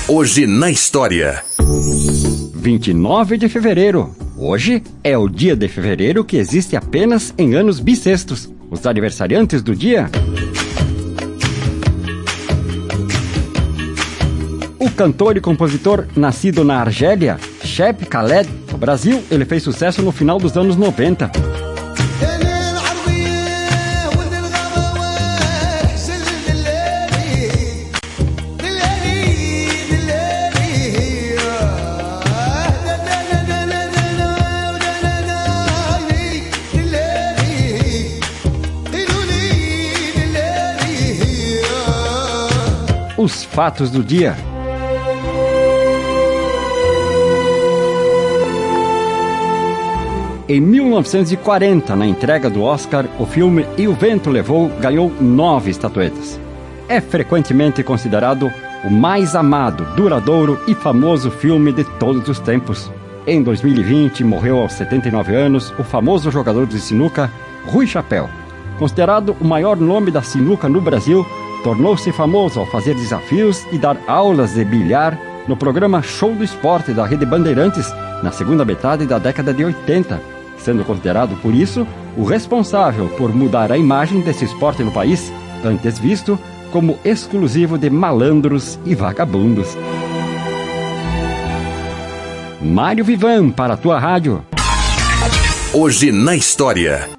Hoje na história. 29 de fevereiro. Hoje é o dia de fevereiro que existe apenas em anos bissextos. Os aniversariantes do dia: o cantor e compositor nascido na Argélia, Cheb Khaled. No Brasil, ele fez sucesso no final dos anos 90. Os fatos do dia. Em 1940, na entrega do Oscar, o filme E o Vento Levou ganhou 9 estatuetas. É frequentemente considerado o mais amado, duradouro e famoso filme de todos os tempos. Em 2020, morreu aos 79 anos o famoso jogador de sinuca Rui Chapéu. Considerado o maior nome da sinuca no Brasil, tornou-se famoso ao fazer desafios e dar aulas de bilhar no programa Show do Esporte da Rede Bandeirantes na segunda metade da década de 80, sendo considerado, por isso, o responsável por mudar a imagem desse esporte no país, antes visto como exclusivo de malandros e vagabundos. Mário Vivan para a tua rádio. Hoje na história.